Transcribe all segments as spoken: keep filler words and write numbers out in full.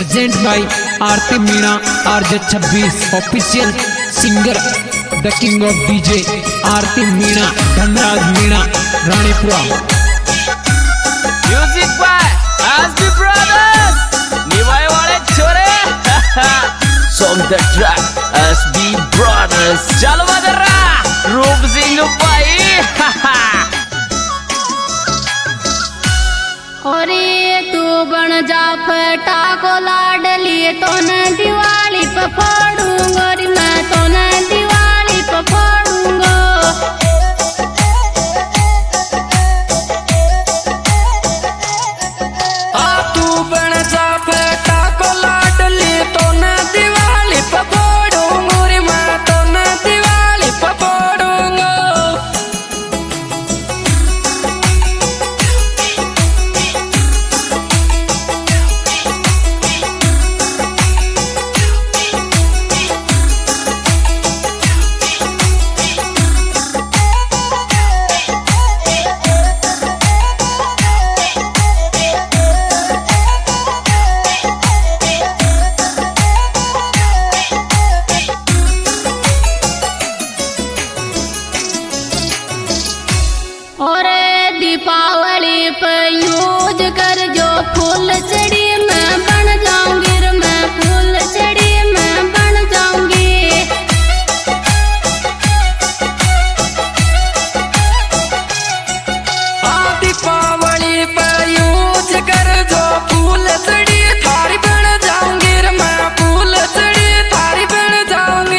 Present by Aarti Meena RJ छब्बीस official singer the king of DJ Aarti Meena Dhanraj Meena Ranipura. Music by SB brothers Niwai वाले छोरे song the track SB brothers चलो बदरा रूप सिंह भाई और तू बन जा फटा को लाडली तो न दिवाली पे फोड़ूंगा रे मैं तो न दिवाली पे फोड़ूंगा। आ तू बन जा फटा को लाडली तो न दिवाली पे फोड़ूंगा रे मैं तो न दिवाली पे फोड़ूंगा। और दीपावली पे यूज कर जो फूल चढ़ी मैं बन जाऊंगी रे मैं फूल चढ़ी मैं बन जाऊंगी। आ दीपावली पे यूज कर जो फूल चढ़ी थारी बन जाऊंगी रे मैं फूल चढ़ी थारी बन जाऊंगी।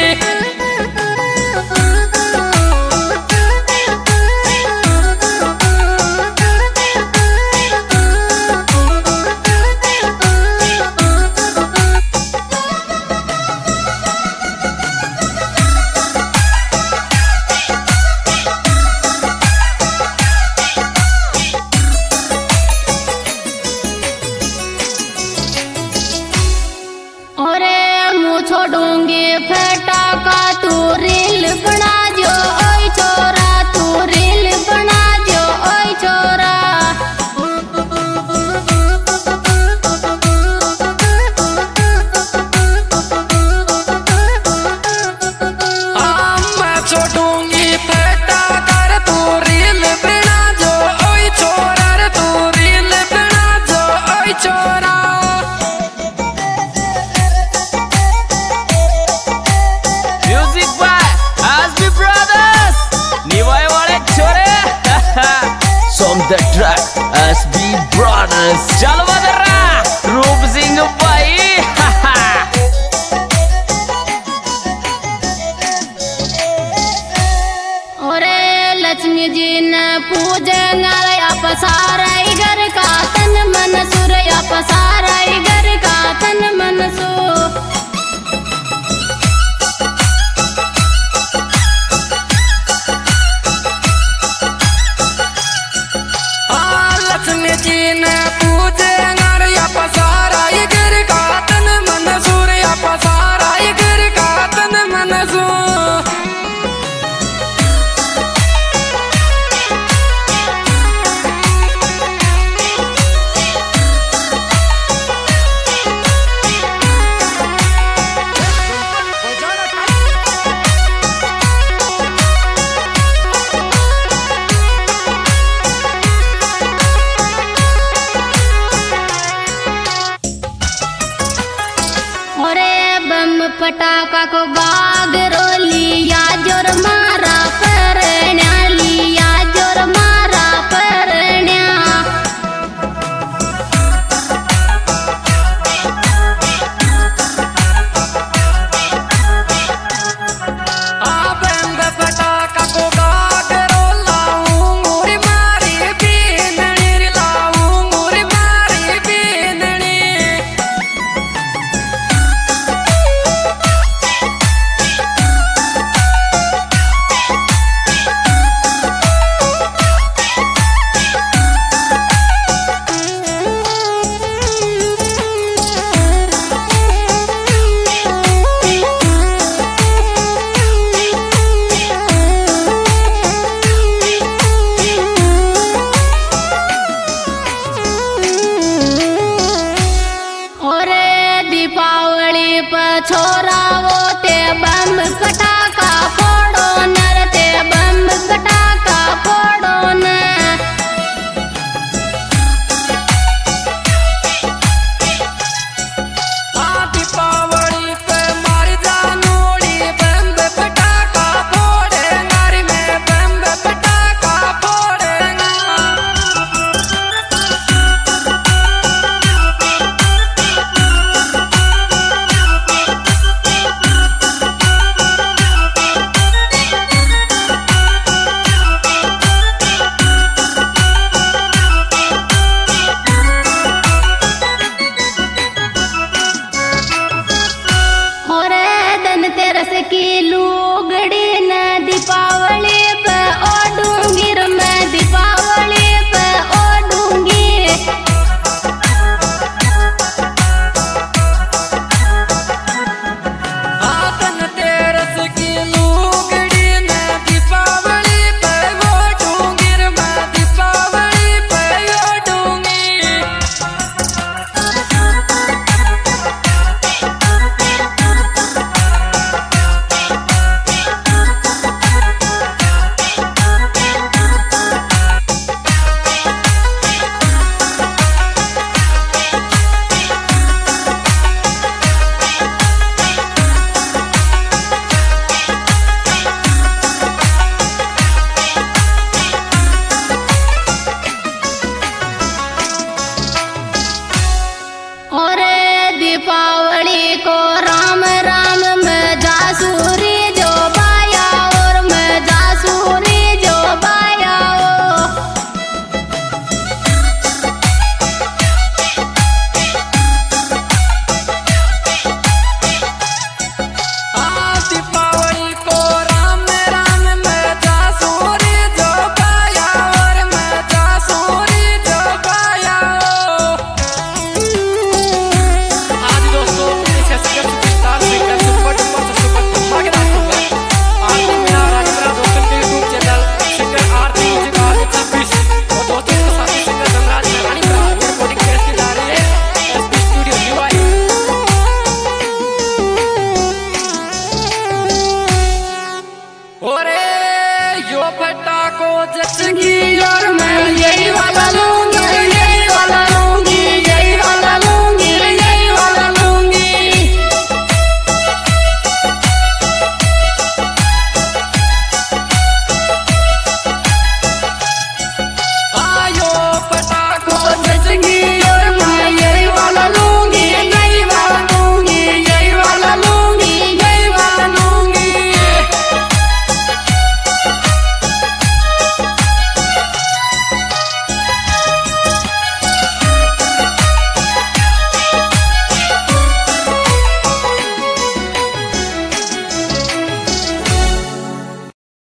और मुँह छोड़ूंगी फेटा का तू रील बना जो ओए छोरा तू रील बना जो ओए छोरा। आ मैं छोड़ूंगी फेटा कर तू रील बना जो ओए छोरा रे तू रील बना जो ओए छोरा। Music by SB brothers Niwai वाले छोरे song the track SB brothers चलो बदरा रूप सिंह भाई और लक्ष्मी जी ने पूजन या पसारा घर का तन मन सुर या पसारा घर का तन मन सु। आ लक्ष्मी जी ने पूजे नर या पसारा ये घर का तन मन सूर या पसारा ये घर का तन मन सू। और बम पटाखा को बाग रोली या जोर मारा परण्या लिया जोर मारा परण्या। आ बंद पटाखा को गाग रोलाऊं मोरी मारी बीननी रे लाऊं मोरी मारी बीननी। दीपावली पर छोरा वो ते बम पटाखा फोड़ो नर ते बम पटाखा फोड़ो न दीपावली पे मारी जानोड़ी बम पटाखा फोड़े नारी में बम पटाखा फोड़ेगा की लुगड़ी न दीपावली पे ओढ़ूंगी रे मैं दीपावली पे ओढ़ूंगी आतन तेरस की लुगड़ी न दीपावली पे ओढ़ूंगी रे मैं दीपावली पे ओढ़ूंगी और दीपावली को